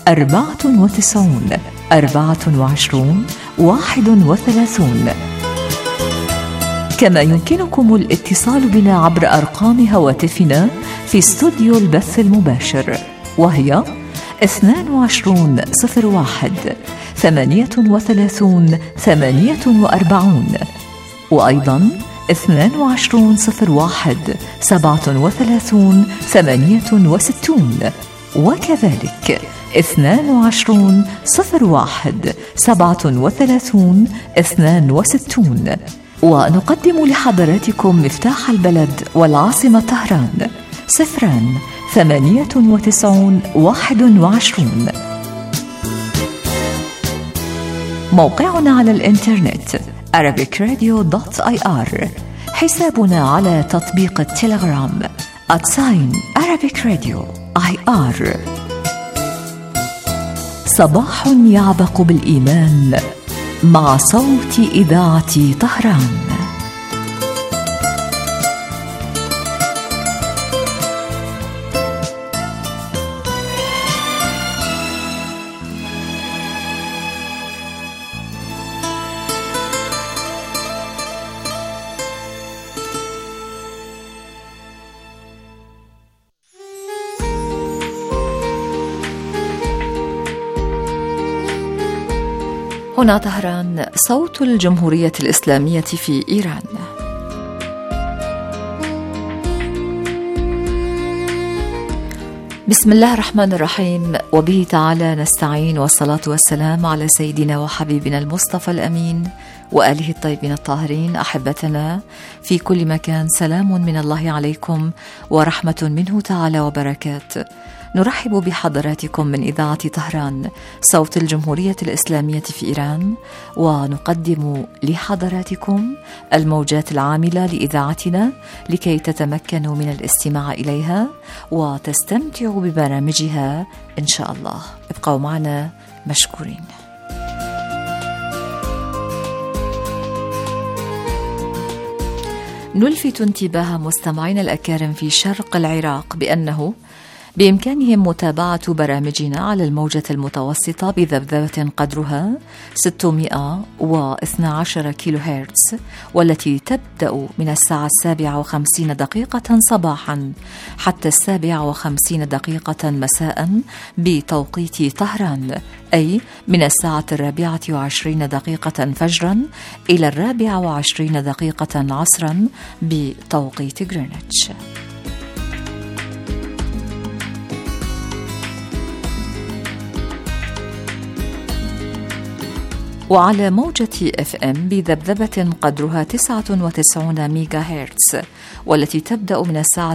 94 24 31. كما يمكنكم الاتصال بنا عبر أرقام هواتفنا في استوديو البث المباشر، وهي 22 01 38 48، وأيضا 22 01 37 68، وكذلك 22 01 37 62. ونقدم لحضراتكم مفتاح البلد والعاصمة طهران 098 21. موقعنا على الإنترنت arabicradio.ir. حسابنا على تطبيق التليجرام @arabicradio.ir. صباح يعبق بالإيمان مع صوت إذاعة طهران. هنا طهران، صوت الجمهورية الإسلامية في إيران. بسم الله الرحمن الرحيم، وبه تعالى نستعين، والصلاة والسلام على سيدنا وحبيبنا المصطفى الأمين وآله الطيبين الطاهرين. أحبتنا في كل مكان، سلام من الله عليكم ورحمة منه تعالى وبركات. نرحب بحضراتكم من إذاعة طهران، صوت الجمهورية الإسلامية في إيران، ونقدم لحضراتكم الموجات العاملة لإذاعتنا لكي تتمكنوا من الاستماع إليها وتستمتعوا ببرامجها إن شاء الله. ابقوا معنا مشكورين. نلفت انتباه مستمعينا الأكارم في شرق العراق بأنه بإمكانهم متابعة برامجنا على الموجة المتوسطة بذبذبة قدرها 612 كيلو هرتز، والتي تبدأ من الساعة 7:50 صباحا حتى 7:50 مساء بتوقيت طهران، أي من الساعة 4:20 فجرا إلى 4:20 عصرا بتوقيت غرينتش. وعلى موجة FM بذبذبة قدرها 99 ميجا هرتز، والتي تبدأ من الساعة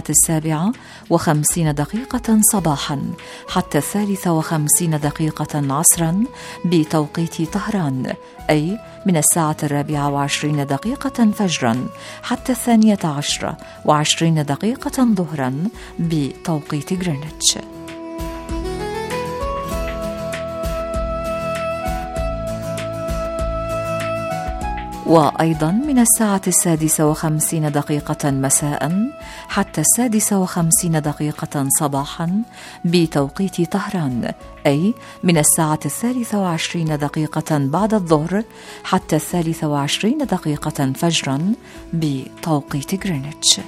7:50 صباحا حتى 3:50 عصرا بتوقيت طهران، أي من الساعة 4:20 فجرا حتى 12:20 ظهرا بتوقيت غرينتش. وأيضا من الساعة 6:50 مساء حتى 6:50 صباحا بتوقيت طهران، أي من الساعة 23 بعد الظهر حتى 23 فجرا بتوقيت غرينتش.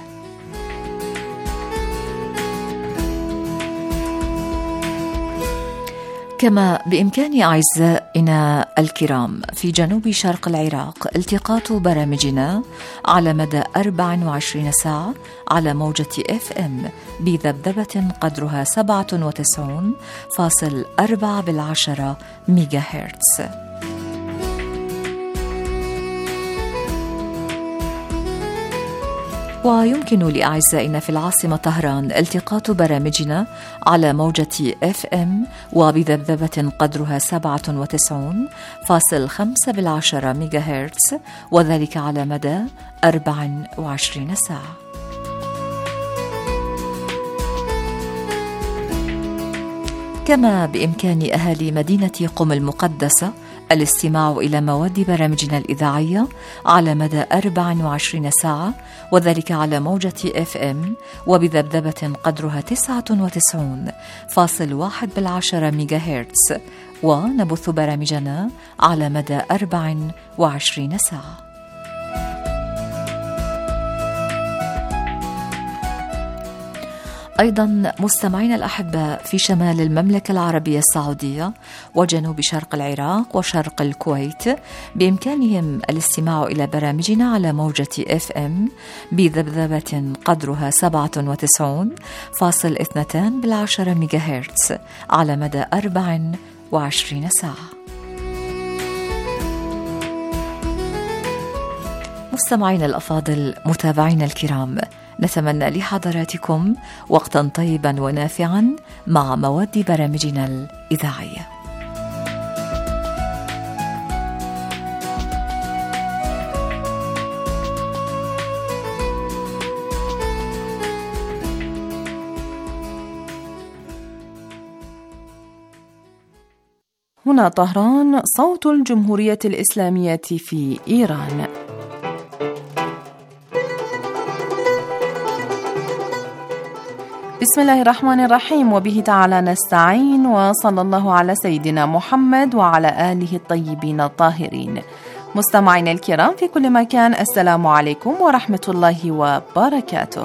كما بإمكان أعزائنا الكرام في جنوب شرق العراق التقاط برامجنا على مدى 24 ساعة على موجة FM بذبذبة قدرها 97.4 ميجا هرتز. ويمكن لأعزائنا في العاصمة طهران التقاط برامجنا على موجة FM وبذبذبة قدرها 97.5 ميجا هرتز، وذلك على مدى 24 ساعة. كما بإمكان أهالي مدينة قم المقدسة الاستماع إلى مواد برامجنا الإذاعية على مدى 24 ساعة، وذلك على موجة FM وبذبذبة قدرها 99.1 ميجاهرتز، ونبث برامجنا على مدى 24 ساعة. أيضا مستمعينا الأحباء في شمال المملكة العربية السعودية وجنوب شرق العراق وشرق الكويت بإمكانهم الاستماع إلى برامجنا على موجة FM بذبذبة قدرها 97.2 ميجاهرتز على مدى 24 ساعة. مستمعينا الأفاضل، متابعينا الكرام، نتمنى لحضراتكم وقتا طيبا ونافعا مع مواد برامجنا الإذاعية. هنا طهران، صوت الجمهورية الإسلامية في إيران. بسم الله الرحمن الرحيم، وبه تعالى نستعين، وصلى الله على سيدنا محمد وعلى آله الطيبين الطاهرين. مستمعينا الكرام في كل مكان، السلام عليكم ورحمة الله وبركاته.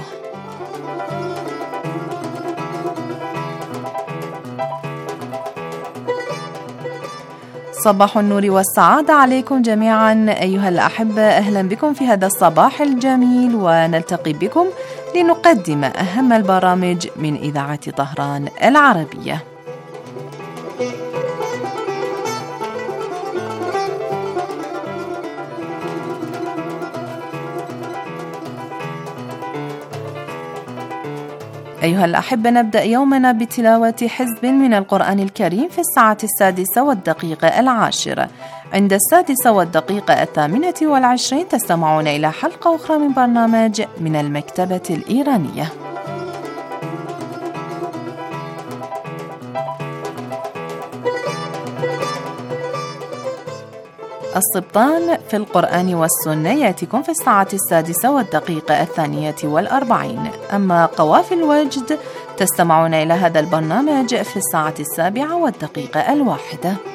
صباح النور والسعادة عليكم جميعا أيها الأحبة، أهلا بكم في هذا الصباح الجميل، ونلتقي بكم لنقدم أهم البرامج من إذاعة طهران العربية. أيها الأحبة، نبدأ يومنا بتلاوة حزب من القرآن الكريم في الساعة 6:10. عند 6:28 تستمعون إلى حلقة أخرى من برنامج من المكتبة الإيرانية. السبطان في القرآن والسنة يأتيكم في الساعة 6:42. أما قوافل الوجد تستمعون إلى هذا البرنامج في الساعة 7:01.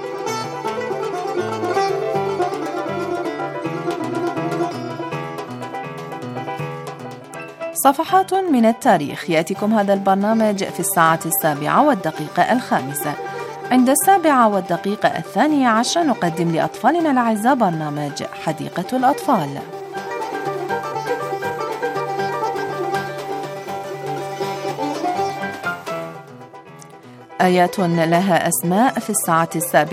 صفحات من التاريخ يأتيكم هذا البرنامج في الساعة 7:05. عند 7:12 نقدم لأطفالنا الأعزاء برنامج حديقة الأطفال. آيات لها أسماء في الساعة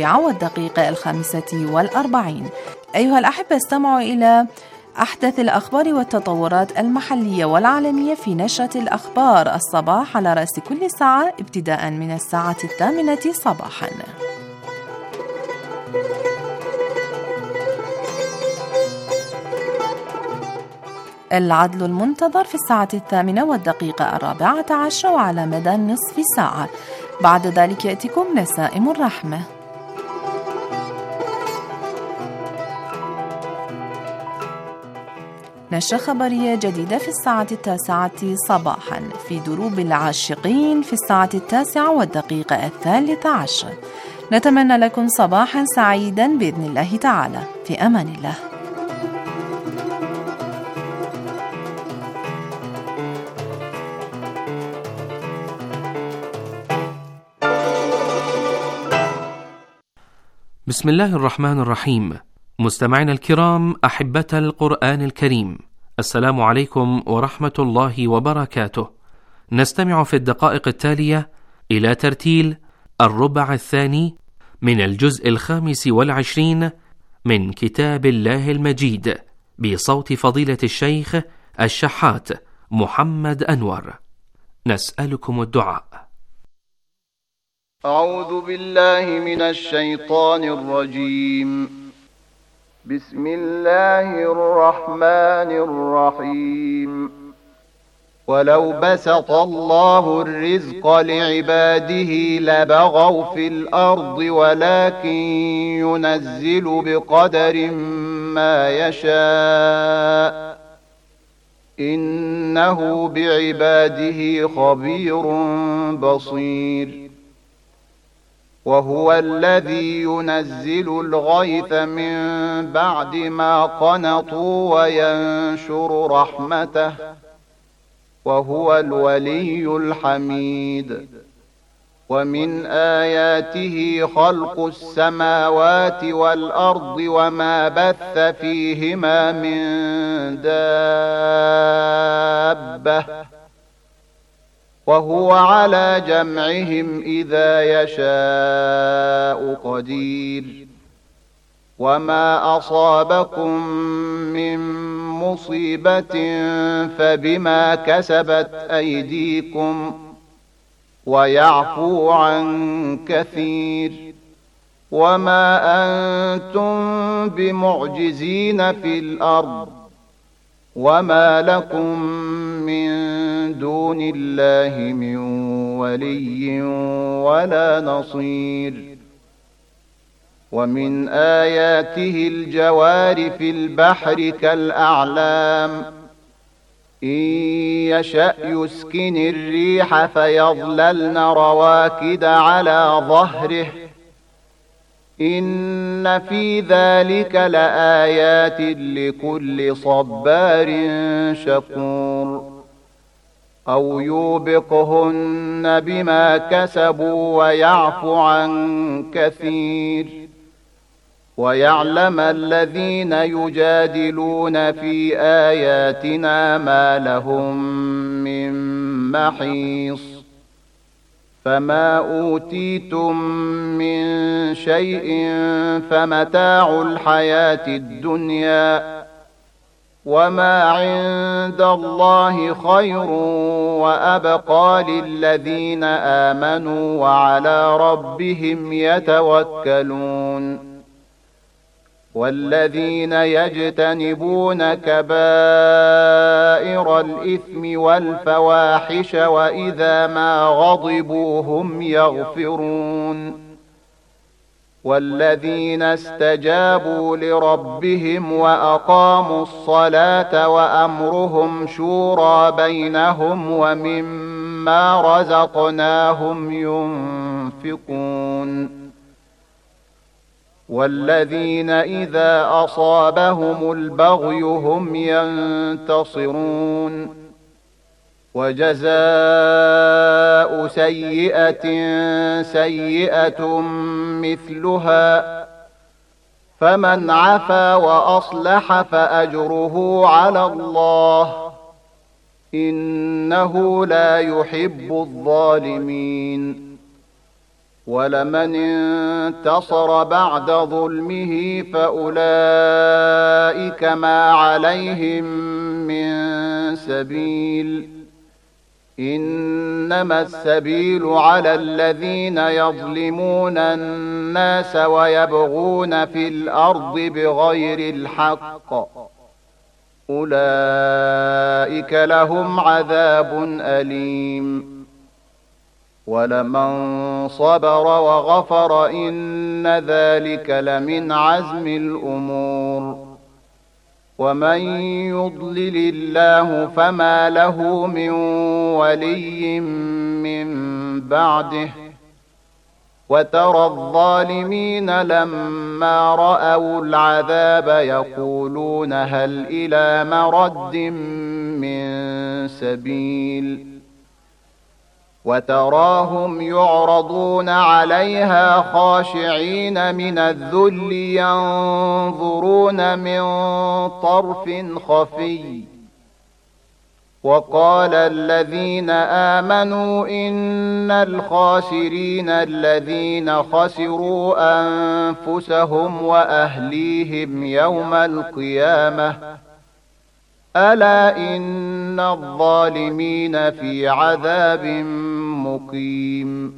7:45. أيها الأحبة، استمعوا إلى أحدث الأخبار والتطورات المحلية والعالمية في نشرة الأخبار الصباح على رأس كل ساعة ابتداء من الساعة 8 صباحا. العدل المنتظر في الساعة 8:14 وعلى مدى نصف ساعة. بعد ذلك يأتيكم نسائم الرحمة. نشرة خبرية جديدة في الساعة 9 صباحا. في دروب العاشقين في الساعة 9:13. نتمنى لكم صباحا سعيدا بإذن الله تعالى. في أمان الله. بسم الله الرحمن الرحيم. مستمعينا الكرام، أحبة القرآن الكريم، السلام عليكم ورحمة الله وبركاته. نستمع في الدقائق التالية إلى ترتيل الربع الثاني من الجزء 25 من كتاب الله المجيد بصوت فضيلة الشيخ الشحات محمد أنور. نسألكم الدعاء. أعوذ بالله من الشيطان الرجيم. بسم الله الرحمن الرحيم. ولو بسط الله الرزق لعباده لبغوا في الأرض ولكن ينزل بقدر ما يشاء إنه بعباده خبير بصير. وهو الذي ينزل الغيث من بعد ما قنطوا وينشر رحمته وهو الولي الحميد. ومن آياته خلق السماوات والأرض وما بث فيهما من دابة وهو على جمعهم إذا يشاء قدير. وما أصابكم من مصيبة فبما كسبت أيديكم ويعفو عن كثير. وما أنتم بمعجزين في الأرض وما لكم من دون الله من ولي ولا نصير. ومن آياته الجوار في البحر كالأعلام إن يشأ يسكن الريح فيظللن رواكد على ظهره إن في ذلك لآيات لكل صبار شكور. أو يوبقهن بما كسبوا ويعفو عن كثير. ويعلم الذين يجادلون في آياتنا ما لهم من محيص. فما أوتيتم من شيء فمتاع الحياة الدنيا وما عند الله خير وأبقى للذين آمنوا وعلى ربهم يتوكلون. والذين يجتنبون كبائر الإثم والفواحش وإذا ما غضبوا هم يغفرون. والذين استجابوا لربهم وأقاموا الصلاة وأمرهم شورى بينهم ومما رزقناهم ينفقون. والذين إذا أصابهم البغي هم ينتصرون. وجزاء سيئة سيئة مثلها فمن عفا وأصلح فأجره على الله إنه لا يحب الظالمين. ولمن انتصر بعد ظلمه فأولئك ما عليهم من سبيل إنما السبيل على الذين يظلمون الناس ويبغون في الأرض بغير الحق أولئك لهم عذاب أليم. ولمن صبر وغفر إن ذلك لمن عزم الأمور. ومن يضلل الله فما له من ولي من بعده. وترى الظالمين لما رأوا العذاب يقولون هل إلى مرد من سبيل. وتراهم يعرضون عليها خاشعين من الذل ينظرون من طرف خفي. وقال الذين آمنوا إن الخاسرين الذين خسروا أنفسهم وأهليهم يوم القيامة ألا إن الظالمين في عذاب مقيم.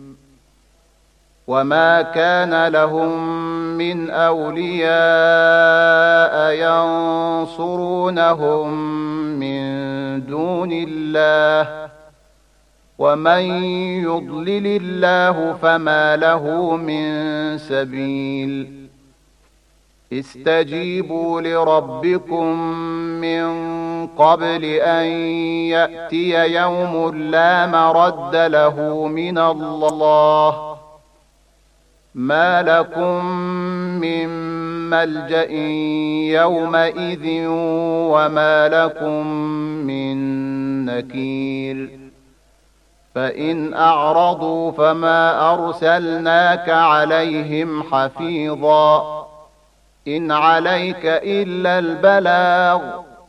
وما كان لهم من أولياء ينصرونهم من دون الله ومن يضلل الله فما له من سبيل استجيبوا لربكم من قبل أن يأتي يوم لا مرد له من الله ما لكم من ملجأ يومئذ وما لكم من نكير فإن أعرضوا فما أرسلناك عليهم حفيظا إن عليك إلا البلاغ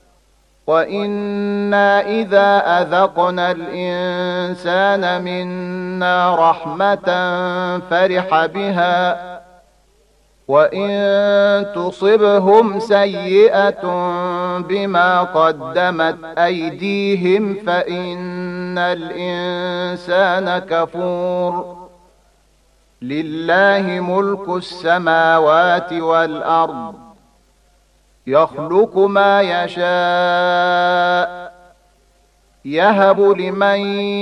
وإنا إذا أذقنا الإنسان منا رحمة فرح بها وإن تصبهم سيئة بما قدمت أيديهم فإن الإنسان كفور لله ملك السماوات والأرض يخلق ما يشاء يهب لمن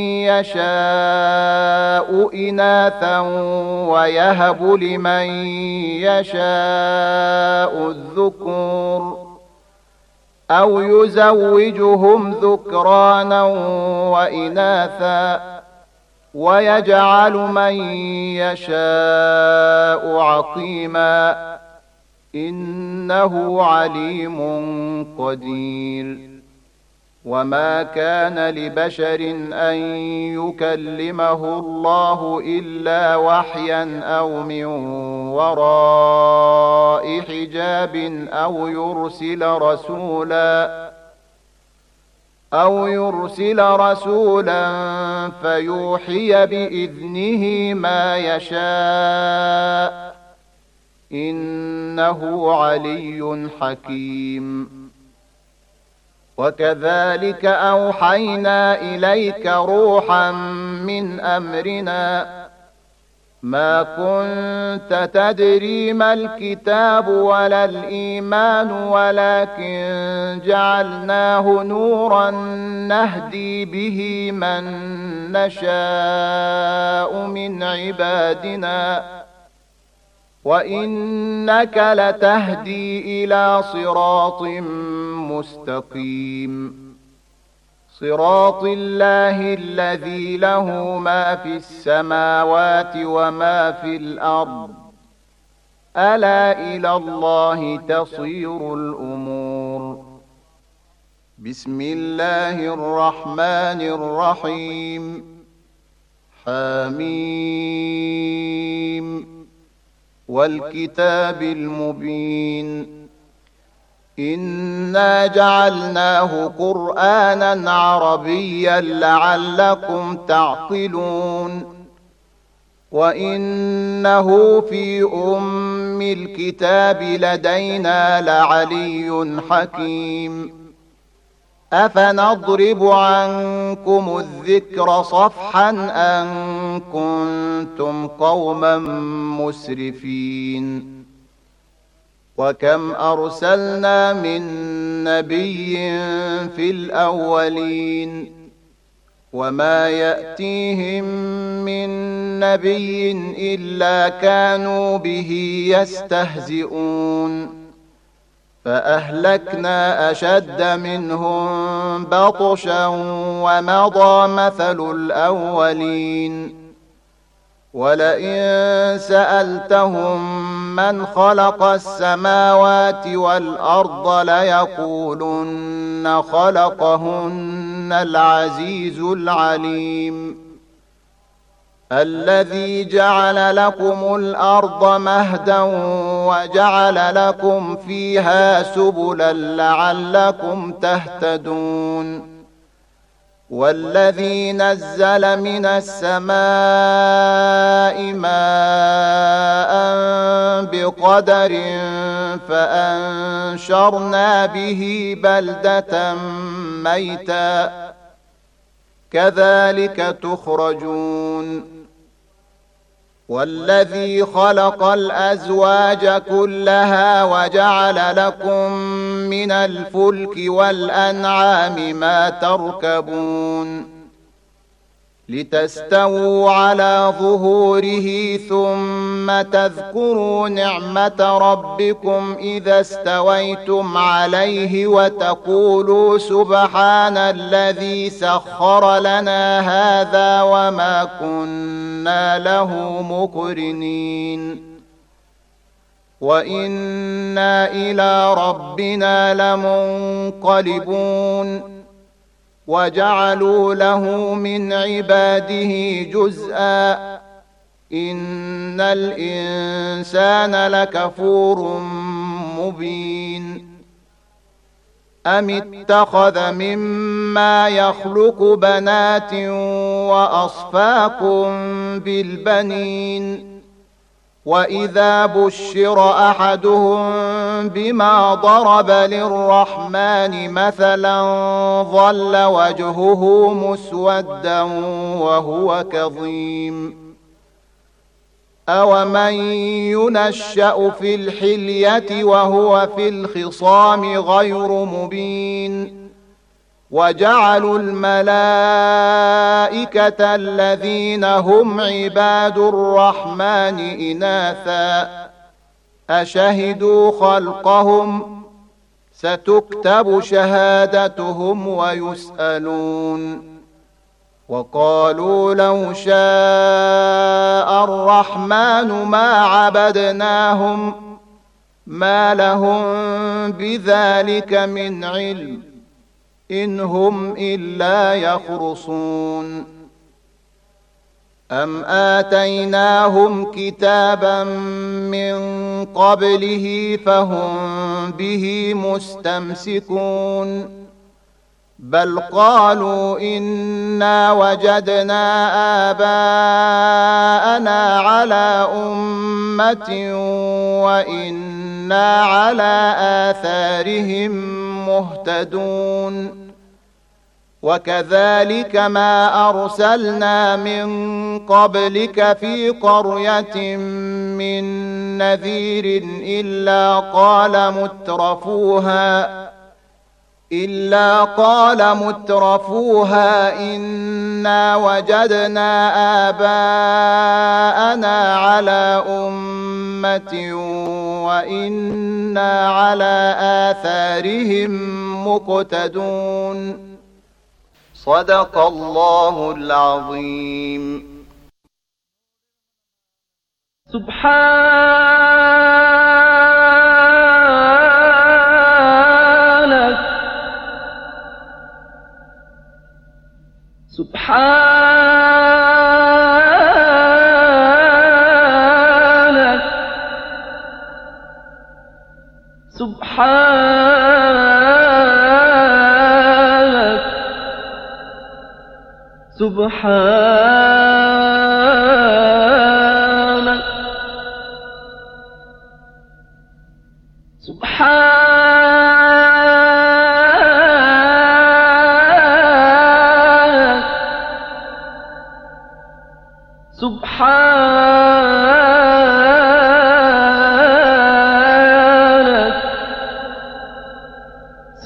يشاء إناثا ويهب لمن يشاء الذكور أو يزوجهم ذكرانا وإناثا ويجعل من يشاء عقيما إنه عليم قدير وما كان لبشر أن يكلمه الله إلا وحيا أو من وراء حجاب أو يرسل رسولا فيوحي بإذنه ما يشاء إنه علي حكيم وكذلك أوحينا إليك روحا من أمرنا ما كنت تدري ما الكتاب ولا الإيمان ولكن جعلناه نورا نهدي به من نشاء من عبادنا وإنك لتهدي إلى صراط مستقيم صراط الله الذي له ما في السماوات وما في الأرض ألا إلى الله تصير الأمور بسم الله الرحمن الرحيم حميم والكتاب المبين إنا جعلناه قرآنا عربيا لعلكم تعقلون وإنه في أم الكتاب لدينا لعلي حكيم أفنضرب عنكم الذكر صفحا أن كنتم قوما مسرفين وكم أرسلنا من نبي في الأولين وما يأتيهم من نبي إلا كانوا به يستهزئون فأهلكنا أشد منهم بطشا ومضى مثل الأولين ولئن سألتهم من خلق السماوات والأرض ليقولن خلقهن العزيز العليم الذي جعل لكم الأرض مهدا وجعل لكم فيها سبلا لعلكم تهتدون والذي نزل من السماء ماء بقدر فأنشرنا به بلدة ميتا كذلك تخرجون والذي خلق الأزواج كلها وجعل لكم من الفلك والأنعام ما تركبون لتستووا على ظهوره ثم تذكروا نعمة ربكم إذا استويتم عليه وتقولوا سبحان الذي سخر لنا هذا وما كنا له مقرنين وإنا إلى ربنا لمنقلبون وجعلوا له من عباده جزءا إن الإنسان لكفور مبين أم اتخذ مما يخلق بنات وأصفاكم بالبنين وإذا بشر أحدهم بما ضرب للرحمن مثلا ظل وجهه مسودا وهو كظيم أومن ينشأ في الحلية وهو في الخصام غير مبين وجعلوا الملائكة الذين هم عباد الرحمن إناثا أشهدوا خلقهم ستكتب شهادتهم ويسألون وقالوا لو شاء الرحمن ما عبدناهم ما لهم بذلك من علم إن هم إلا يخرصون أم آتيناهم كتابا من قبله فهم به مستمسكون بل قالوا إنا وجدنا آباءنا على أمة وإنا على آثارهم مهتدون وكذلك ما أرسلنا من قبلك في قرية من نذير إلا قال مترفوها إنا وجدنا آباءنا على أمة وإنا على آثارهم مقتدون صدق الله العظيم. سبحانك سبحانك سبحانك سبحانك سبحانك سبحانك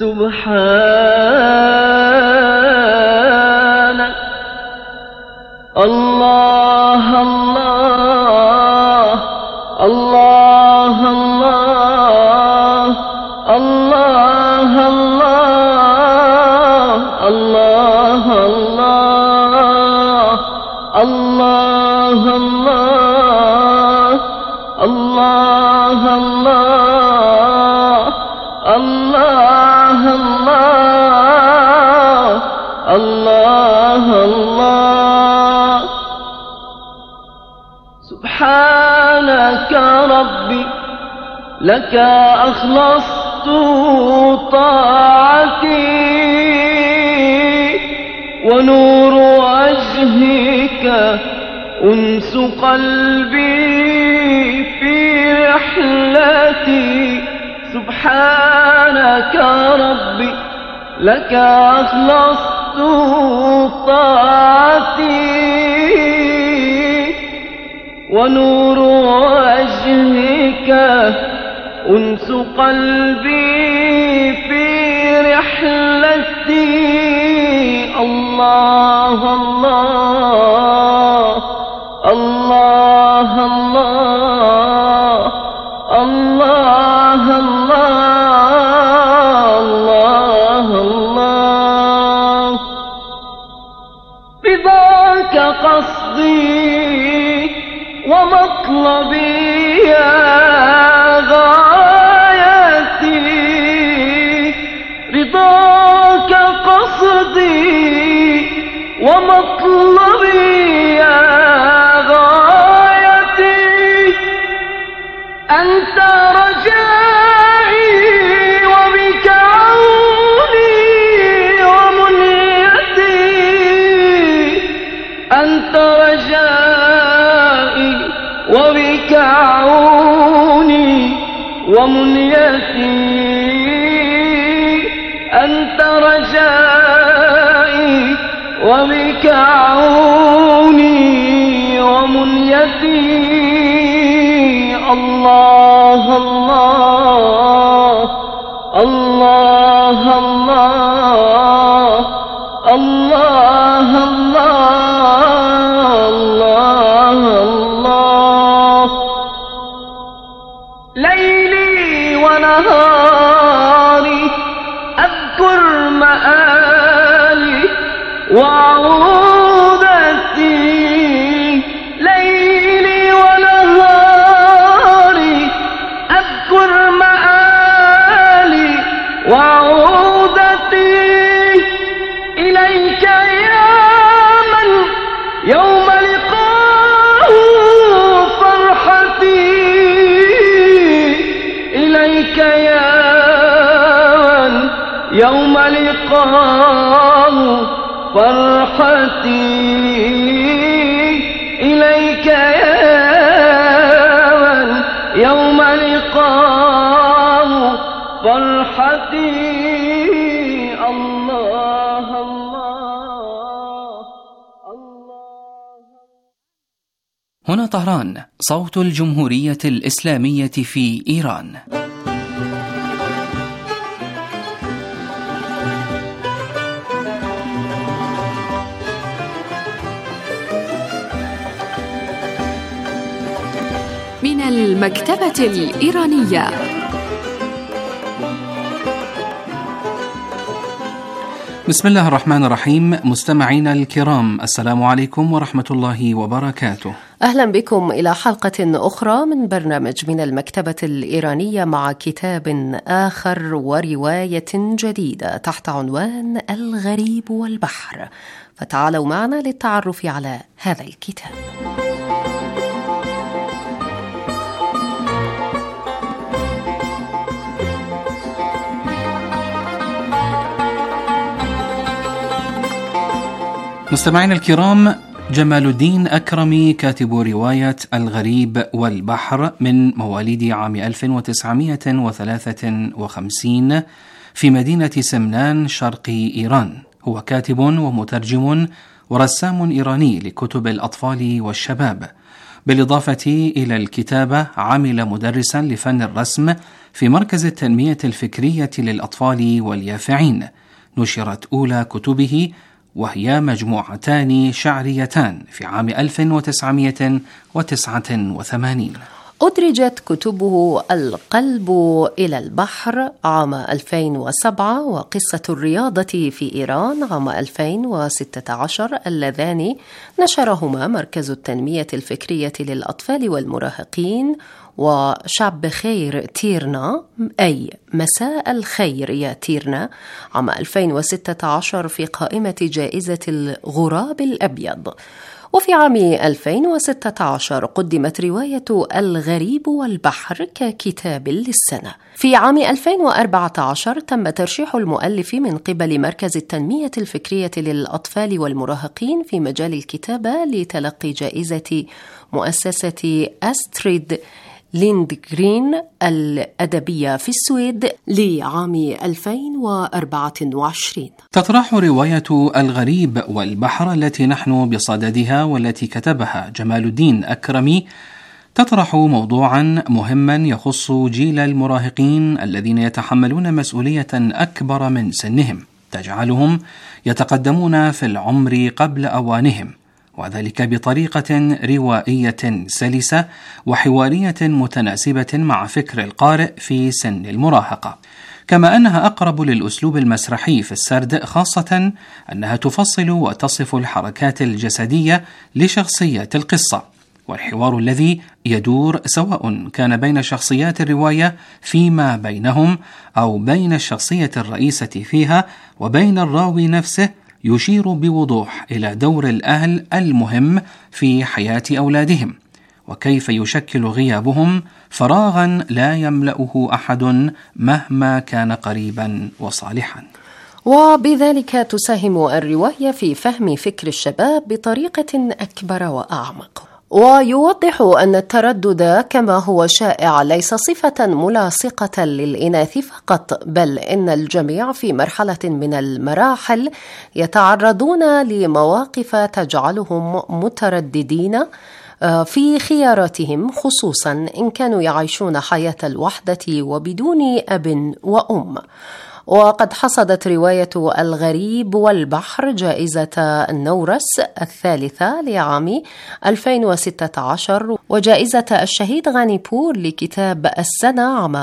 سبحانك الله الله الله الله الله الله الله الله الله الله الله الله الله سبحانك ربي لك أخلصت طاعتي ونور وجهك أنس قلبي في رحلتي سبحانك ربي لك أخلصت طاعتي ونور وجهك أنس قلبي يا غايتي، رضاك قصدي ومطلبي يا غايتي، أنت رجائي وبك عوني ومنيتي، أنت رجائي وبك عوني ومنيتي، أنت رجائي وبك عوني ومنيتي. الله الله الله الله الله الله الله، ليلي ونهاري أذكر مآلي وعودتي، ليلي ونهاري أذكر مآلي وعودتي، إليك يا من يوم لقاه فرحتي، إليك يا من يوم لقاه فرحتي، إليك يا من يوم لقاه فرحتي. الله الله الله. هنا طهران، صوت الجمهورية الإسلامية في إيران. من المكتبة الإيرانية. بسم الله الرحمن الرحيم. مستمعينا الكرام، السلام عليكم ورحمة الله وبركاته. أهلا بكم إلى حلقة أخرى من برنامج من المكتبة الإيرانية، مع كتاب آخر ورواية جديدة تحت عنوان الغريب والبحر. فتعالوا معنا للتعرف على هذا الكتاب. مستمعينا الكرام، جمال الدين أكرمي كاتب رواية الغريب والبحر من مواليد عام 1953 في مدينة سمنان شرقي إيران. هو كاتب ومترجم ورسام إيراني لكتب الأطفال والشباب. بالإضافة إلى الكتابة عمل مدرسا لفن الرسم في مركز التنمية الفكرية للأطفال واليافعين. نشرت أولى كتبه وهي مجموعتان شعريتان في عام 1989. أدرجت كتبه القلب إلى البحر عام 2007 وقصة الرياضة في إيران عام 2016، اللذان نشرهما مركز التنمية الفكرية للأطفال والمراهقين وشعب خير تيرنا، أي مساء الخير يا تيرنا، عام 2016 في قائمة جائزة الغراب الأبيض. وفي عام 2016 قدمت رواية الغريب والبحر ككتاب للسنة. في عام 2014 تم ترشيح المؤلف من قبل مركز التنمية الفكرية للأطفال والمراهقين في مجال الكتابة لتلقي جائزة مؤسسة أستريد ليندغرين الأدبية في السويد لعام 2024. تطرح رواية الغريب والبحر التي نحن بصددها والتي كتبها جمال الدين أكرمي تطرح موضوعا مهما يخص جيل المراهقين الذين يتحملون مسؤولية أكبر من سنهم تجعلهم يتقدمون في العمر قبل أوانهم، وذلك بطريقة روائية سلسة وحوارية متناسبة مع فكر القارئ في سن المراهقة، كما أنها أقرب للأسلوب المسرحي في السرد، خاصة أنها تفصل وتصف الحركات الجسدية لشخصية القصة. والحوار الذي يدور سواء كان بين شخصيات الرواية فيما بينهم أو بين الشخصية الرئيسة فيها وبين الراوي نفسه يشير بوضوح إلى دور الأهل المهم في حياة أولادهم، وكيف يشكل غيابهم فراغا لا يملأه أحد مهما كان قريبا وصالحا. وبذلك تساهم الرواية في فهم فكر الشباب بطريقة أكبر وأعمق، ويوضح أن التردد كما هو شائع ليس صفة ملاصقة للإناث فقط، بل إن الجميع في مرحلة من المراحل يتعرضون لمواقف تجعلهم مترددين في خياراتهم، خصوصا إن كانوا يعيشون حياة الوحدة وبدون أب وأم. وقد حصدت رواية الغريب والبحر جائزة النورس الثالثة لعام 2016 وجائزة الشهيد غانيبور لكتاب السنة عام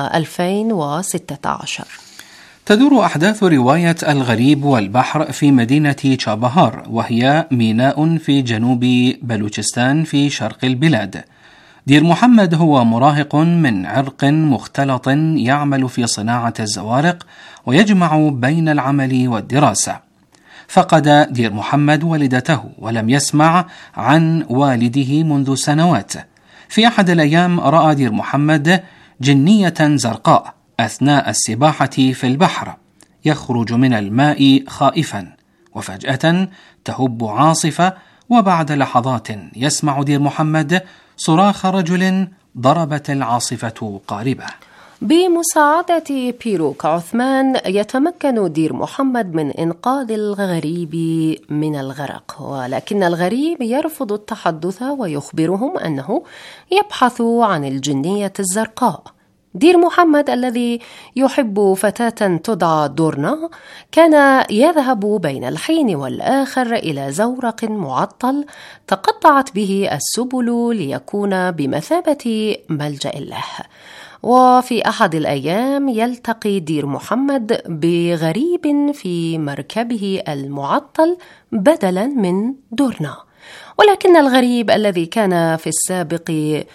2016. تدور أحداث رواية الغريب والبحر في مدينة تشابهار، وهي ميناء في جنوب بلوچستان في شرق البلاد. دير محمد هو مراهق من عرق مختلط يعمل في صناعة الزوارق ويجمع بين العمل والدراسة. فقد دير محمد والدته ولم يسمع عن والده منذ سنوات. في أحد الأيام رأى دير محمد جنية زرقاء أثناء السباحة في البحر، يخرج من الماء خائفا، وفجأة تهب عاصفة، وبعد لحظات يسمع دير محمد صراخ رجل ضربت العاصفة قاربه. بمساعدة بيروك عثمان يتمكن دير محمد من إنقاذ الغريب من الغرق، ولكن الغريب يرفض التحدث ويخبرهم أنه يبحث عن الجنية الزرقاء. دير محمد الذي يحب فتاة تدعى دورنا كان يذهب بين الحين والآخر إلى زورق معطل تقطعت به السبل ليكون بمثابة ملجأ له. وفي أحد الأيام يلتقي دير محمد بغريب في مركبه المعطل بدلا من دورنا، ولكن الغريب الذي كان في السابق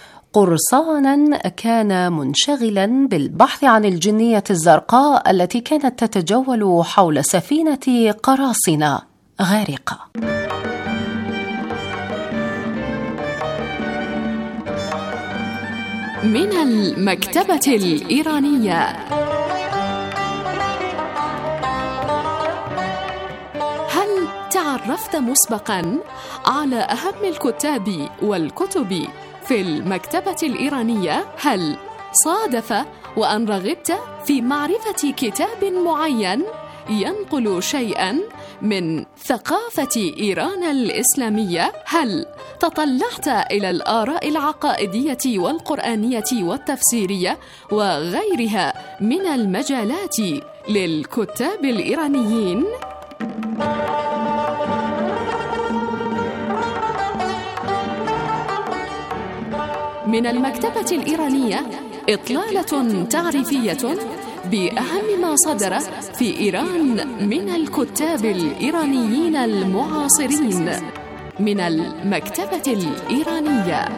قرصانا كان منشغلا بالبحث عن الجنية الزرقاء التي كانت تتجول حول سفينة قراصنة غارقة. من المكتبة الإيرانية. هل تعرفت مسبقا على أهم الكتاب والكتب في المكتبة الإيرانية؟ هل صادف وأن رغبت في معرفة كتاب معين ينقل شيئا من ثقافة إيران الإسلامية؟ هل تطلعت إلى الآراء العقائدية والقرآنية والتفسيرية وغيرها من المجالات للكتاب الإيرانيين؟ من المكتبة الإيرانية إطلالة تعريفية بأهم ما صدر في إيران من الكتاب الإيرانيين المعاصرين. من المكتبة الإيرانية.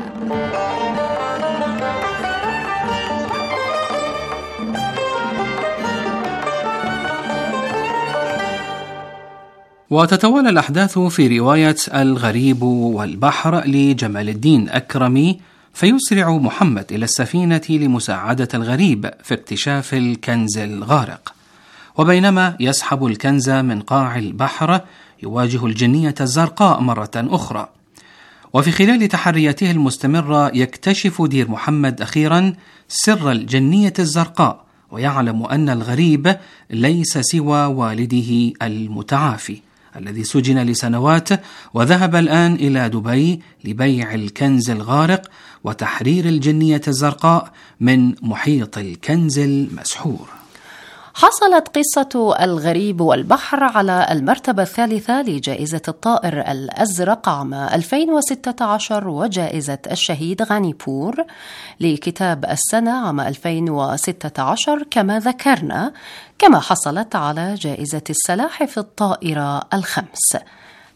وتتوالى الأحداث في رواية الغريب والبحر لجمال الدين أكرمي، فيسرع محمد إلى السفينة لمساعدة الغريب في اكتشاف الكنز الغارق، وبينما يسحب الكنز من قاع البحر يواجه الجنية الزرقاء مرة أخرى. وفي خلال تحرياته المستمرة يكتشف دير محمد أخيرا سر الجنية الزرقاء، ويعلم أن الغريب ليس سوى والده المتعافي الذي سجن لسنوات وذهب الآن إلى دبي لبيع الكنز الغارق وتحرير الجنية الزرقاء من محيط الكنز المسحور. حصلت قصة الغريب والبحر على المرتبة الثالثة لجائزة الطائر الأزرق عام 2016 وجائزة الشهيد غانيبور لكتاب السنة عام 2016 كما ذكرنا، كما حصلت على جائزة السلاحف الطائرة الخمس.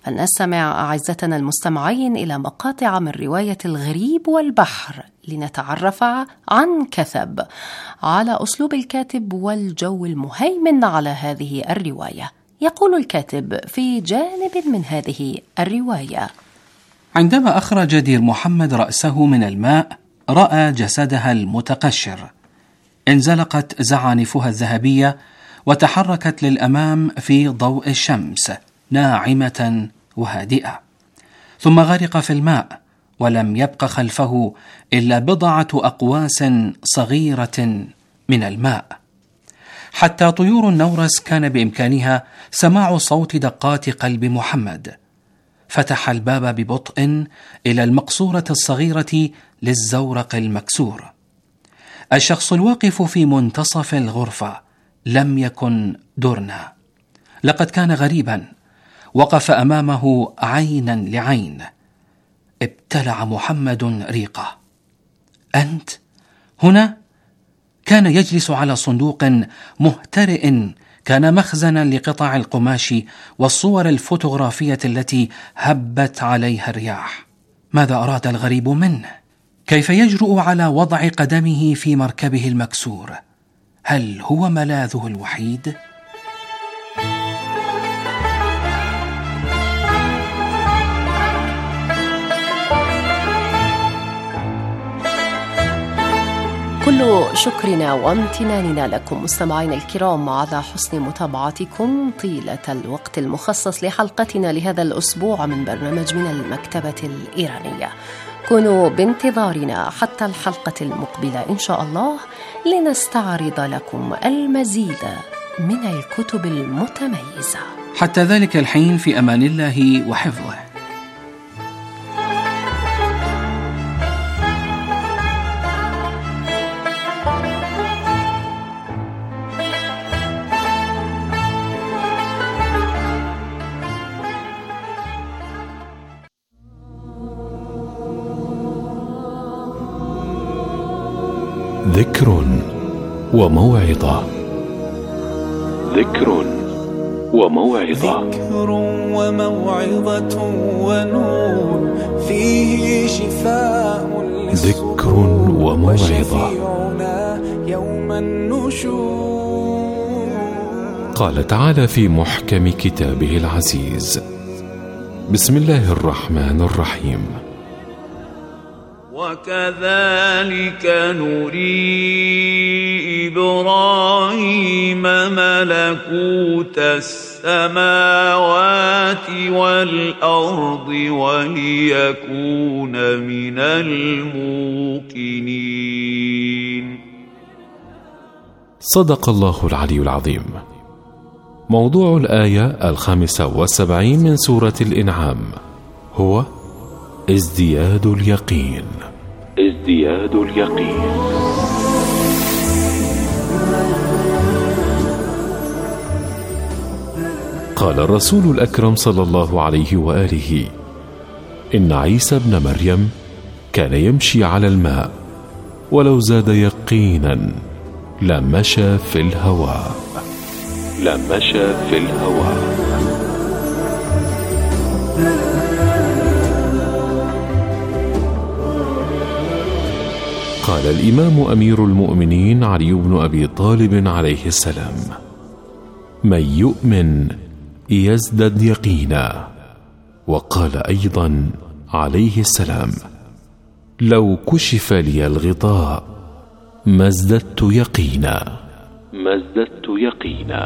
فلنستمع أعزتنا المستمعين إلى مقاطع من رواية الغريب والبحر لنتعرف عن كثب على أسلوب الكاتب والجو المهيمن على هذه الرواية. يقول الكاتب في جانب من هذه الرواية: عندما أخرج دير محمد رأسه من الماء رأى جسدها المتقشر، انزلقت زعانفها الذهبية وتحركت للأمام في ضوء الشمس ناعمة وهادئة، ثم غرق في الماء ولم يبق خلفه إلا بضعة أقواس صغيرة من الماء، حتى طيور النورس كان بإمكانها سماع صوت دقات قلب محمد. فتح الباب ببطء إلى المقصورة الصغيرة للزورق المكسور. الشخص الواقف في منتصف الغرفة لم يكن درنا، لقد كان غريبا. وقف أمامه عينا لعين. ابتلع محمد ريقه. أنت هنا؟ كان يجلس على صندوق مهترئ كان مخزنا لقطع القماش والصور الفوتوغرافية التي هبت عليها الرياح. ماذا أراد الغريب منه؟ كيف يجرؤ على وضع قدمه في مركبه المكسور؟ هل هو ملاذه الوحيد؟ كل شكرنا وامتناننا لكم مستمعينا الكرام على حسن متابعتكم طيلة الوقت المخصص لحلقتنا لهذا الأسبوع من برنامج من المكتبة الإيرانية. كونوا بانتظارنا حتى الحلقة المقبلة إن شاء الله لنستعرض لكم المزيد من الكتب المتميزة. حتى ذلك الحين في أمان الله وحفظه. ذكر وموعظة. ذكر وموعظة. ذكر وموعظة ونور فيه شفاء. ذكر وموعظة. يوم النشور. قال تعالى في محكم كتابه العزيز: بسم الله الرحمن الرحيم: وكذلك نري إبراهيم ملكوت السماوات والأرض وليكون من الموقنين. صدق الله العلي العظيم. موضوع الآية 75 من سورة الإنعام هو ازدياد اليقين. ازدياد اليقين. قال الرسول الأكرم صلى الله عليه وآله: إن عيسى ابن مريم كان يمشي على الماء، ولو زاد يقينا لمشى في الهواء. لمشى في الهواء. قال الإمام أمير المؤمنين علي بن أبي طالب عليه السلام: من يؤمن يزدد يقينا. وقال أيضا عليه السلام: لو كشف لي الغطاء ما ازددت يقينا. ما ازددت يقينا.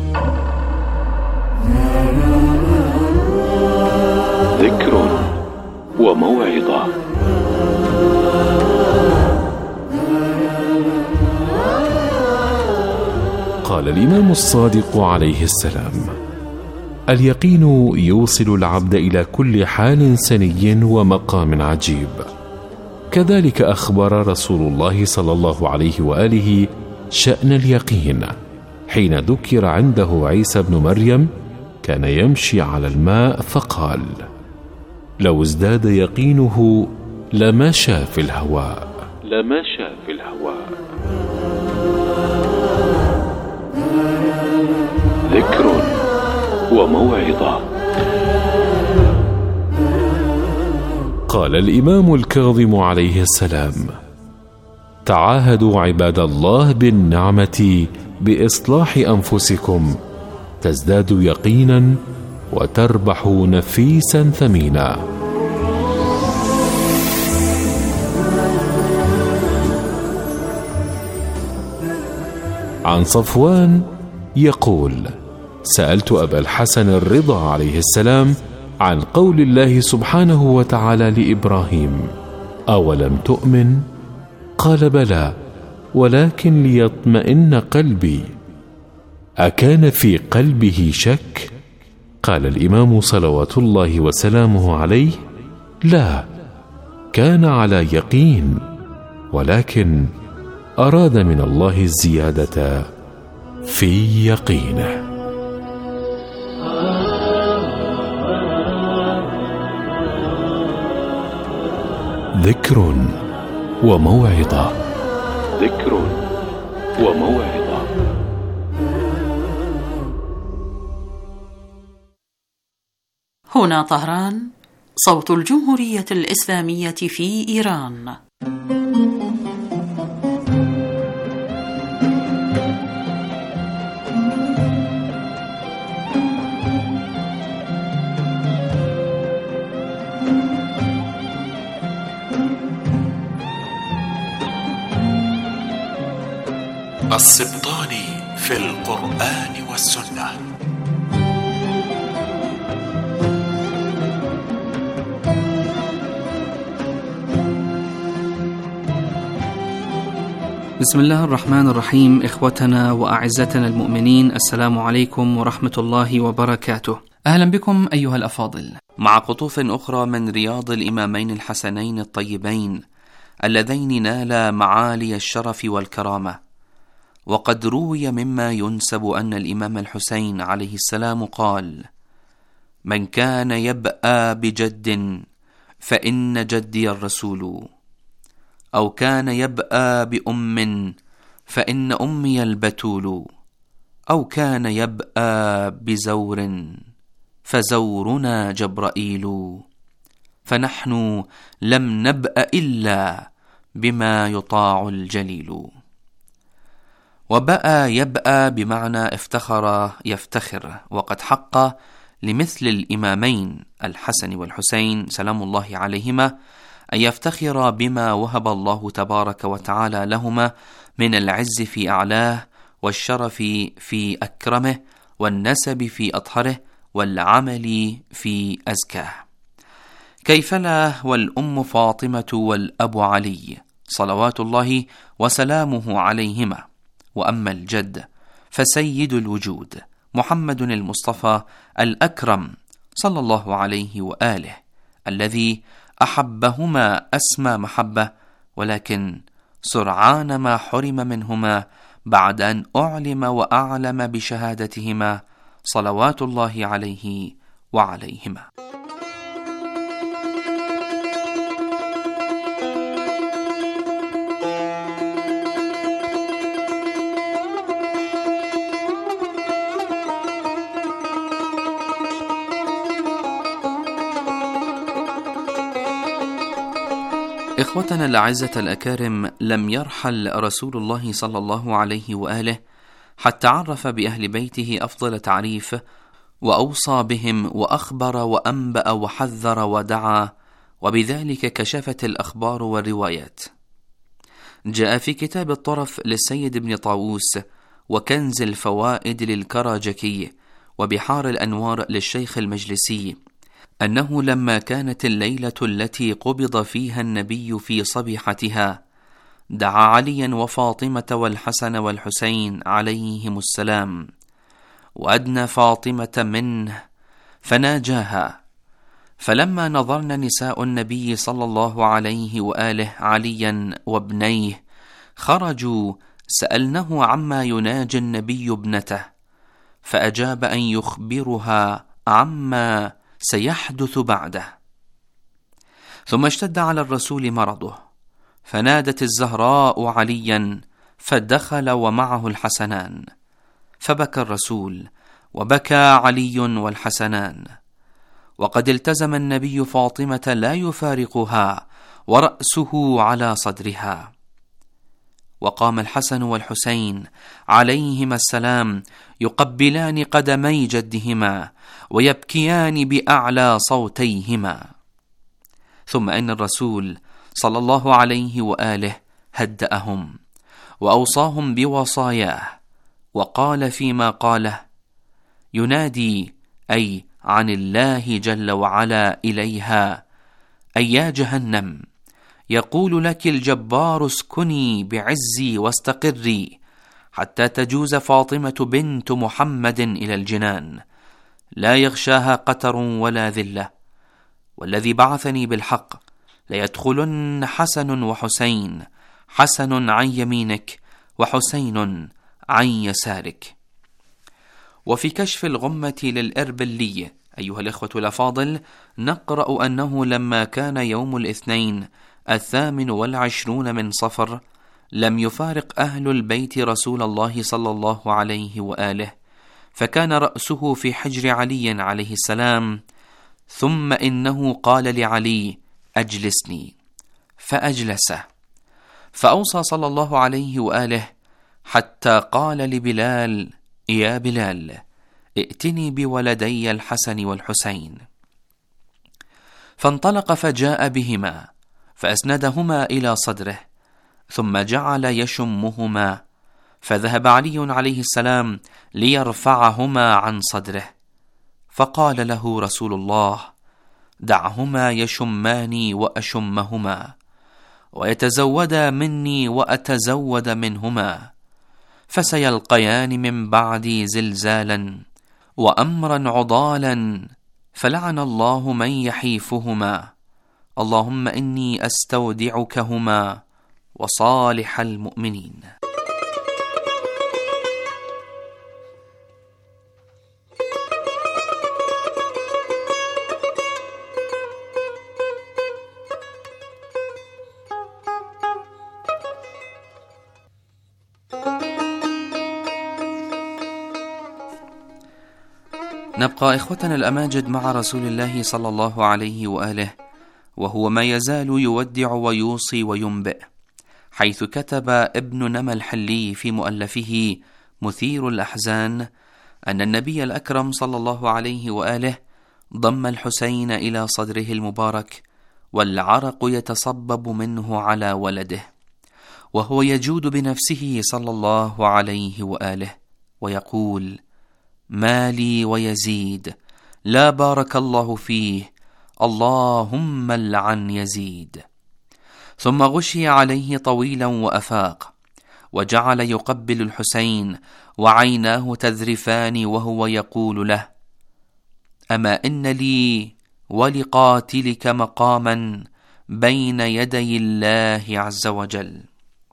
ذكر وموعظة. قال الإمام الصادق عليه السلام: اليقين يوصل العبد إلى كل حال سني ومقام عجيب. كذلك أخبر رسول الله صلى الله عليه وآله شأن اليقين حين ذكر عنده عيسى بن مريم كان يمشي على الماء فقال: لو ازداد يقينه لمشى في الهواء. لمشى في الهواء. ذكر وموعظة. قال الإمام الكاظم عليه السلام: تعاهدوا عباد الله بالنعمة بإصلاح أنفسكم تزدادوا يقينا وتربحوا نفيسا ثمينا. عن صفوان يقول: سألت أبا الحسن الرضا عليه السلام عن قول الله سبحانه وتعالى لإبراهيم: أولم تؤمن؟ قال: بلى، ولكن ليطمئن قلبي. أكان في قلبه شك؟ قال الإمام صلوات الله وسلامه عليه: لا، كان على يقين، ولكن أراد من الله الزيادة في يقينه. ذكر وموعظة. ذكر وموعظة. هنا طهران، صوت الجمهورية الإسلامية في إيران. السبطاني في القرآن والسنة. بسم الله الرحمن الرحيم. إخوتنا وأعزتنا المؤمنين، السلام عليكم ورحمة الله وبركاته. أهلا بكم أيها الأفاضل مع قطوف أخرى من رياض الإمامين الحسنين الطيبين اللذين نالا معالي الشرف والكرامة. وقد روي مما ينسب أن الإمام الحسين عليه السلام قال: من كان يبأى بجد فإن جدي الرسول، أو كان يبأى بأم فإن أمي البتول، أو كان يبأى بزور فزورنا جبرائيل، فنحن لم نبأ إلا بما يطاع الجليل. وبأى يبأى بمعنى افتخر يفتخر، وقد حق لمثل الإمامين الحسن والحسين سلام الله عليهما أن يفتخر بما وهب الله تبارك وتعالى لهما من العز في أعلاه، والشرف في أكرمه، والنسب في أطهره، والعمل في أزكاه. كيف لا والأم فاطمة والأب علي صلوات الله وسلامه عليهما. وأما الجد فسيد الوجود محمد المصطفى الأكرم صلى الله عليه وآله، الذي أحبهما أسمى محبة، ولكن سرعان ما حرم منهما بعد أن أعلم وأعلم بشهادتهما صلوات الله عليه وعليهما. إخوتنا الأعزة الأكارم، لم يرحل رسول الله صلى الله عليه وآله حتى عرف بأهل بيته أفضل تعريف، وأوصى بهم وأخبر وأنبأ وحذر ودعا، وبذلك كشفت الأخبار والروايات. جاء في كتاب الطرف للسيد ابن طاووس، وكنز الفوائد للكراجكي، وبحار الأنوار للشيخ المجلسي، أنه لما كانت الليلة التي قبض فيها النبي في صبيحتها دعا عليا وفاطمة والحسن والحسين عليهم السلام، وأدنى فاطمة منه فناجاها. فلما نظرن نساء النبي صلى الله عليه وآله عليا وابنيه خرجوا سألنه عما يناجي النبي ابنته، فأجاب أن يخبرها عما سيحدث بعده. ثم اشتد على الرسول مرضه، فنادت الزهراء عليا، فدخل ومعه الحسنان، فبكى الرسول وبكى علي والحسنان، وقد التزم النبي فاطمة لا يفارقها ورأسه على صدرها. وقام الحسن والحسين عليهما السلام يقبلان قدمي جدهما ويبكيان بأعلى صوتيهما. ثم إن الرسول صلى الله عليه وآله هدأهم وأوصاهم بوصاياه، وقال فيما قاله: ينادي أي عن الله جل وعلا إليها: أي يا جهنم، يقول لك الجبار اسكني بعزي واستقري حتى تجوز فاطمة بنت محمد إلى الجنان، لا يغشاها قتر ولا ذلة، والذي بعثني بالحق ليدخلن حسن وحسين، حسن عن يمينك وحسين عن يسارك. وفي كشف الغمة للإربلي أيها الإخوة الأفاضل نقرأ أنه لما كان يوم الاثنين 28 من صفر لم يفارق أهل البيت رسول الله صلى الله عليه وآله، فكان رأسه في حجر علي عليه السلام، ثم إنه قال لعلي: أجلسني، فأجلسه، فأوصى صلى الله عليه وآله حتى قال لبلال: يا بلال، ائتني بولدي الحسن والحسين. فانطلق فجاء بهما فأسندهما إلى صدره، ثم جعل يشمهما، فذهب علي عليه السلام ليرفعهما عن صدره، فقال له رسول الله: دعهما يشماني وأشمهما، ويتزودا مني وأتزود منهما، فسيلقيان من بعدي زلزالا وأمرا عضالا، فلعن الله من يحيفهما، اللهم إني أستودعكهما وصالح المؤمنين. نبقى إخوتنا الأماجد مع رسول الله صلى الله عليه وآله، وهو ما يزال يودع ويوصي وينبئ، حيث كتب ابن نمى الحلي في مؤلفه مثير الأحزان أن النبي الأكرم صلى الله عليه وآله ضم الحسين إلى صدره المبارك، والعرق يتصبب منه على ولده، وهو يجود بنفسه صلى الله عليه وآله ويقول: ما لي ويزيد، لا بارك الله فيه، اللهم لعن يزيد. ثم غشي عليه طويلا وأفاق، وجعل يقبل الحسين وعيناه تذرفان وهو يقول له: أما إن لي ولقاتلك مقاما بين يدي الله عز وجل.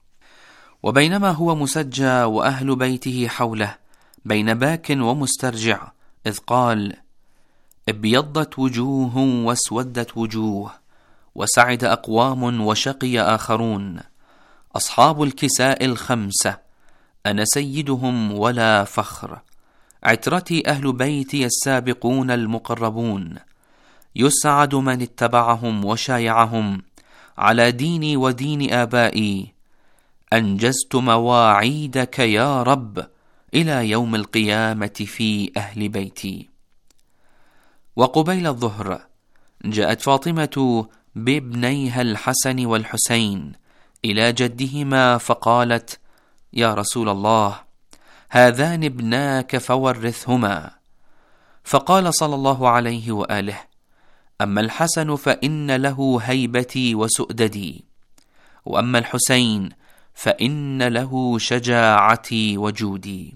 وبينما هو مسجى وأهل بيته حوله بين باك ومسترجع، إذ قال: ابيضت وجوه واسودت وجوه، وسعد أقوام وشقي آخرون، أصحاب الكساء الخمسة، أنا سيدهم ولا فخر، عترتي أهل بيتي السابقون المقربون، يسعد من اتبعهم وشايعهم على ديني ودين آبائي، أنجزت مواعيدك يا رب إلى يوم القيامة في أهل بيتي. وقبيل الظهر جاءت فاطمة بابنيها الحسن والحسين إلى جدهما فقالت: يا رسول الله، هذان ابناك فورثهما. فقال صلى الله عليه وآله: أما الحسن فإن له هيبتي وسؤددي، وأما الحسين فإن له شجاعتي وجودي.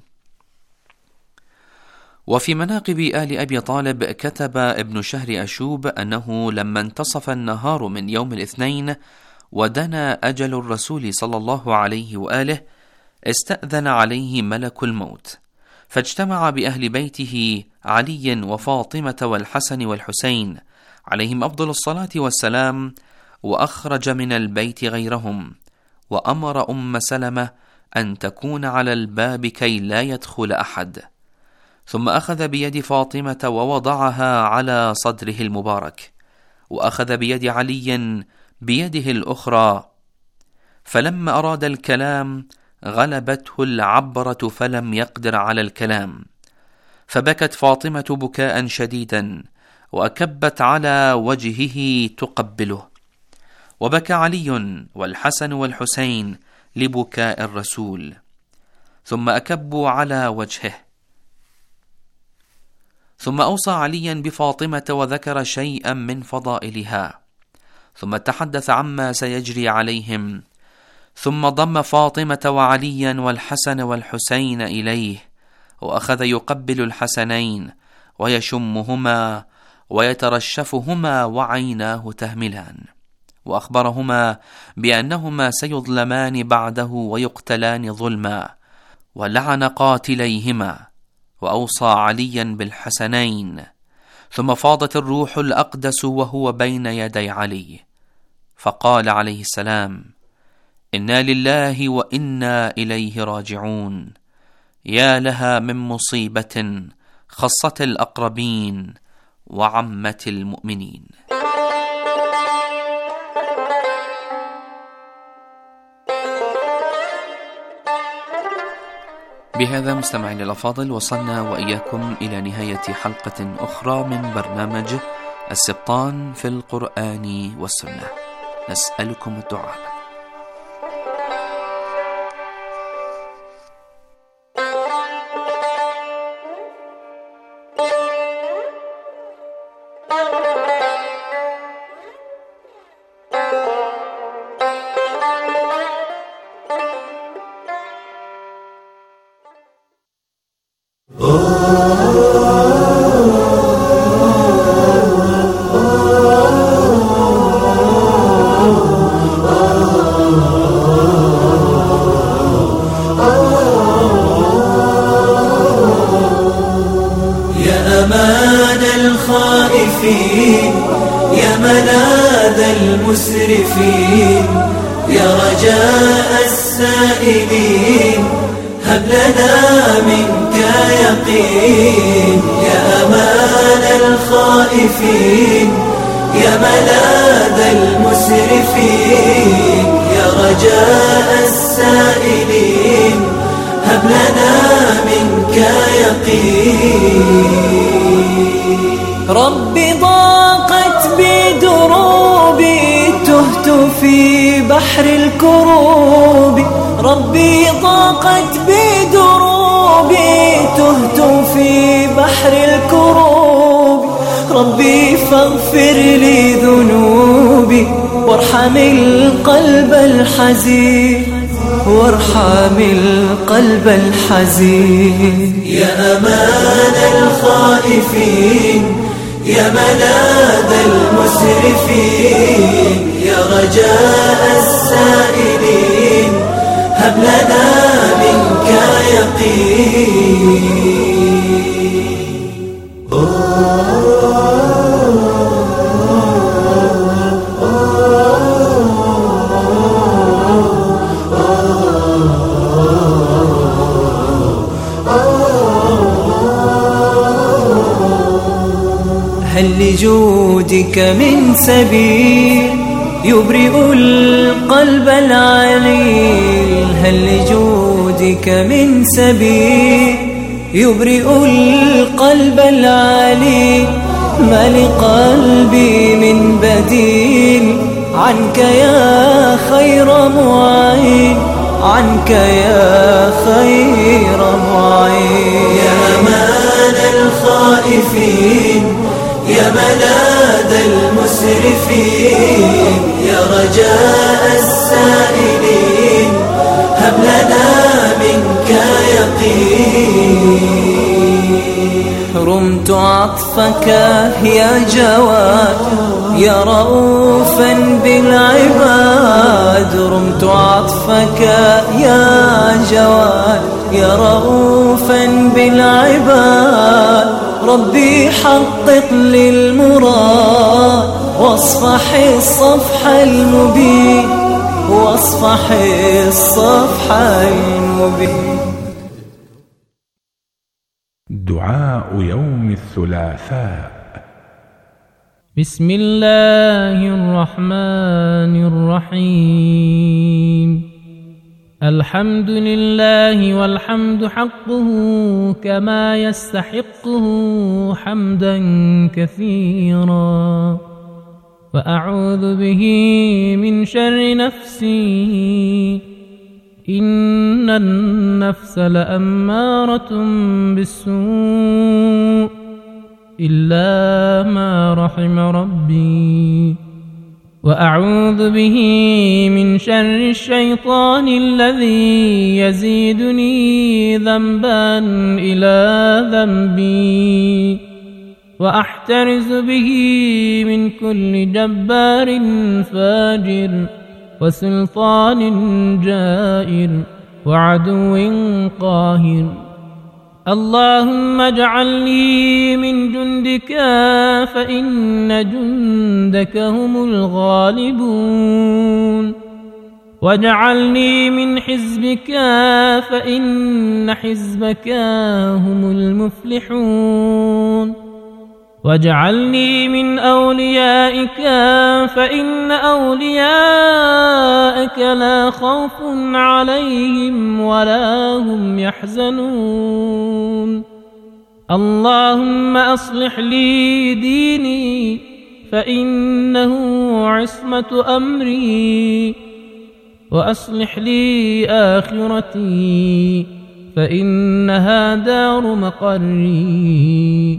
وفي مناقب آل أبي طالب كتب ابن شهر أشوب أنه لما انتصف النهار من يوم الاثنين ودنا أجل الرسول صلى الله عليه وآله، استأذن عليه ملك الموت، فاجتمع بأهل بيته علي وفاطمة والحسن والحسين عليهم أفضل الصلاة والسلام، وأخرج من البيت غيرهم، وأمر أم سلمة أن تكون على الباب كي لا يدخل أحد. ثم أخذ بيد فاطمة ووضعها على صدره المبارك، وأخذ بيد علي بيده الأخرى، فلما أراد الكلام غلبته العبرة فلم يقدر على الكلام، فبكت فاطمة بكاء شديدا وأكبت على وجهه تقبله، وبكى علي والحسن والحسين لبكاء الرسول، ثم أكبوا على وجهه. ثم أوصى عليا بفاطمة وذكر شيئا من فضائلها، ثم تحدث عما سيجري عليهم، ثم ضم فاطمة وعليا والحسن والحسين إليه، وأخذ يقبل الحسنين ويشمهما ويترشفهما وعيناه تهملان، وأخبرهما بأنهما سيظلمان بعده ويقتلان ظلما، ولعن قاتليهما، وأوصى عليا بالحسنين. ثم فاضت الروح الأقدس وهو بين يدي علي، فقال عليه السلام: إنا لله وإنا إليه راجعون. يا لها من مصيبة خصت الأقربين وعمت المؤمنين. بهذا مستمعين الأفاضل وصلنا وإياكم إلى نهاية حلقة أخرى من برنامج السبطان في القرآن والسنة. نسألكم الدعاء. يا ملاذ المسرفين، يا رجاء السائلين، هب لنا منك يقين. يا أمان الخائفين، يا ملاذ المسرفين، يا رجاء السائلين، هب لنا منك يقين. ربي ضاقت بدروبي، تهت في بحر الكروب. ربي ضاقت بدروبي، تهت في بحر الكروب. ربي فاغفر لي ذنوبي، وارحم القلب الحزين، وارحم القلب الحزين. يا أمان الخائفين، يا ملاذ المسرفين، يا رجاء السائلين، هب لنا منك يقين. هل لجودك من سبيل يبرئ القلب العليل؟ هل لجودك من سبيل يبرئ القلب العليل؟ ما لقلبي من بديل عنك يا خير معين، عنك يا خير معين. يا أمان الخائفين، يا ملاذ المسرفين، يا رجاء السائلين، هب لنا منك يقين. رمت عطفك يا جواد، يا رؤوفا بالعباد. رمت عطفك يا جواد، يا رؤوفا بالعباد. ربي حقق للمراد، واصفح الصفح المبين، واصفح الصفح المبين. دعاء يوم الثلاثاء. بسم الله الرحمن الرحيم. الحمد لله والحمد حقه كما يستحقه حمدا كثيرا، وأعوذ به من شر نفسي إن النفس لأمارة بالسوء إلا ما رحم ربي، وأعوذ به من شر الشيطان الذي يزيدني ذنبا إلى ذنبي، وأحترز به من كل جبار فاجر وسلطان جائر وعدو قاهر. اللهم اجعلني من جندك فإن جندك هم الغالبون، واجعلني من حزبك فإن حزبك هم المفلحون، واجعلني من أوليائك فإن أوليائك لا خوف عليهم ولا هم يحزنون. اللهم أصلح لي ديني فإنه عصمة أمري، وأصلح لي آخرتي فإنها دار مقري،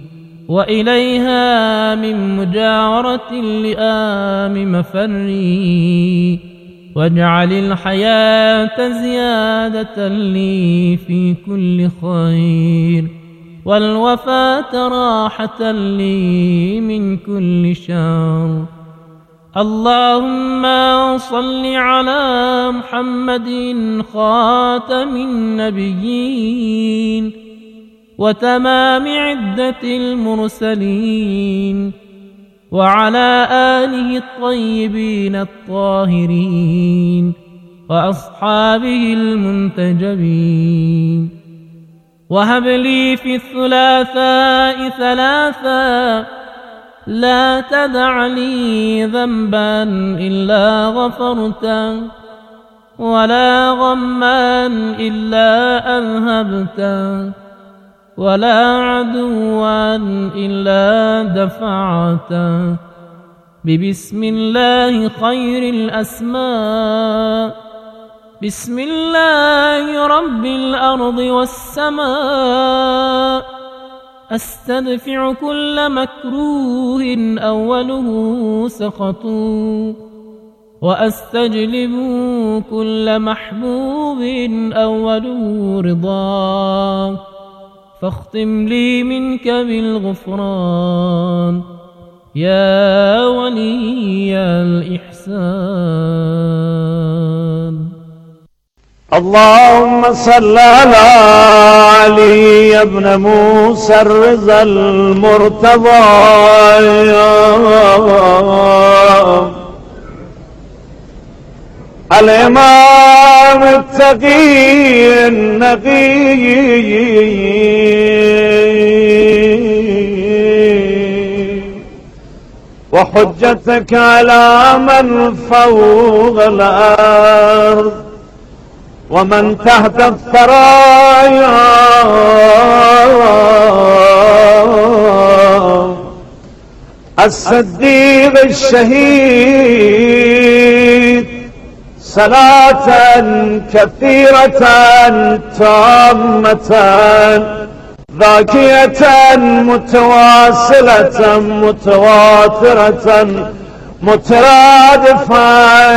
وإليها من مجاورة اللئام مفري، واجعل الحياة زيادة لي في كل خير، والوفاة راحة لي من كل شر. اللهم صل على محمد خاتم النبيين وتمام عدة المرسلين، وعلى آله الطيبين الطاهرين وأصحابه المنتجبين. وهب لي في الثلاثاء ثلاثا، لا تدع لي ذنبا إلا غفرته، ولا غما إلا أذهبته، ولا عدوا إلا دفعته. ببسم الله خير الأسماء، بسم الله رب الأرض والسماء، أستدفع كل مكروه أوله سخط، وأستجلب كل محبوب أوله رضا، فاختم لي منك بالغفران يا ولي الإحسان. اللهم صل على علي بن موسى الرضا المرتضى الإمام التقي النقي وحجتك على من فوق الأرض ومن تحت الثرايا، الصديق الشهيد، صلاة كثيرة تامة ذاكية متواصلة متواترة مترادفة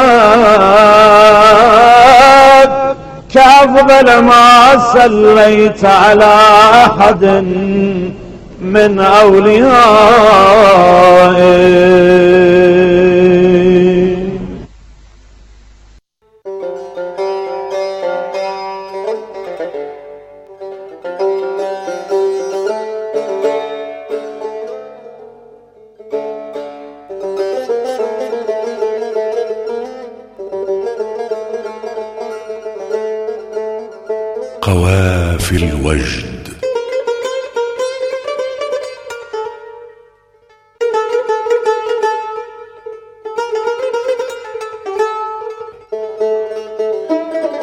كأفضل ما صليت على أحد من أوليائك. قوافي الوجد